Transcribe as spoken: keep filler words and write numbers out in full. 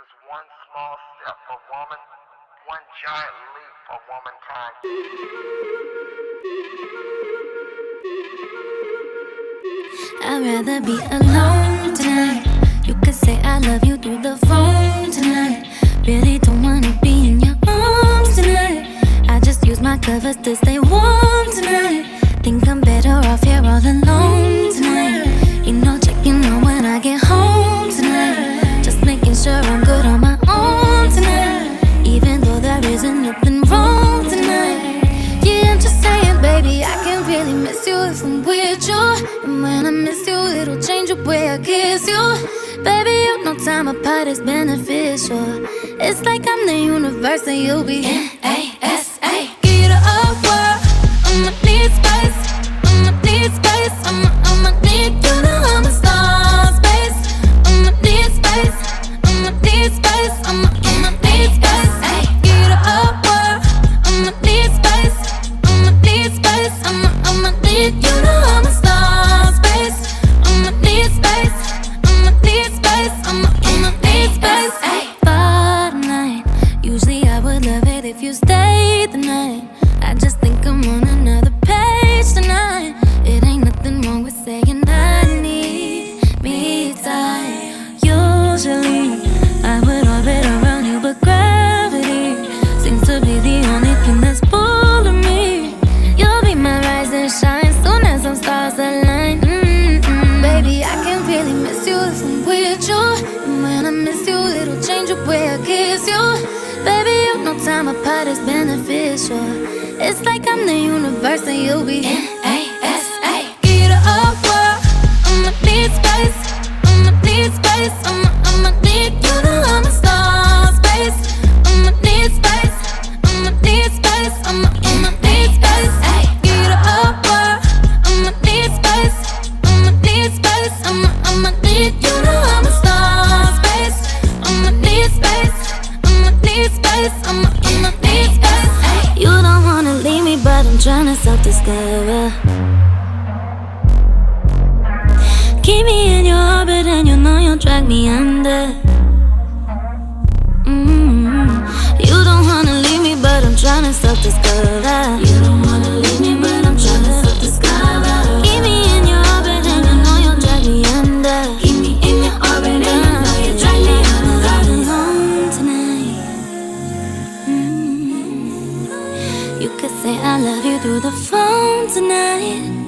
is one small step for woman, one giant leap for womankind. I'd rather be alone tonight. You could say I love you through the phone tonight. Really don't wanna be in your arms tonight. I just use my covers to stay warm tonight. Think I'm better off here all alone tonight. Ain't no checking on when I get home tonight. Just making sure I'm good on my own tonight. Even though there isn't nothing wrong tonight. Yeah, I'm just saying, baby, I can really miss you if I'm with you. And when I miss you, it'll change the way I kiss you. Baby, you know time apart is beneficial. It's like I'm the universe and you'll be N A S A. Get up, world, I'ma need space. I'ma need space, I'ma, I'ma need you to hold my star space. I'ma need space, I'ma need space, I'ma, I'ma need space. Get up, world, I'ma need space. I'ma need space, I'ma, I'ma need you to hold my star space. I'ma need space, I'ma need space, I'ma, I'ma need space. For tonight, usually I would love it if you stayed the night. I just think I'm on another page tonight. It ain't nothing wrong with saying I need me time. Usually I would orbit around you, but gravity seems to be the only thing that's pulling me. You'll be my rise and shine soon as some stars align. Mm-mm. Baby, I can really miss you if I'm with you. And when I miss you, it'll change the way I kiss you. Baby, you know time apart is beneficial. It's like I'm the universe and you'll be N A S A. Get up, world, I'ma need space. I'ma need space, I'ma, I'ma need you to hold my star space. I'ma need space, I'ma need space, I'ma, I'ma need space. Get up, world, I'ma need space. I'ma need space, I'ma, I'ma need you to hold my star space. I'ma need space, I'ma need space, I'ma, I'ma need space. You don't wanna leave me, but I'm tryna self-discover. Keep me in your orbit and you know you'll drag me under. Mm-hmm. You don't wanna leave me, but I'm tryna self-discover. You don't wanna leave me, but I'm tryna self-discover. Keep me in your orbit and you know you'll drag me under. Keep me in your orbit and you know you'll drag me under. Alone tonight. Mm-hmm. You could say I love you through the phone tonight.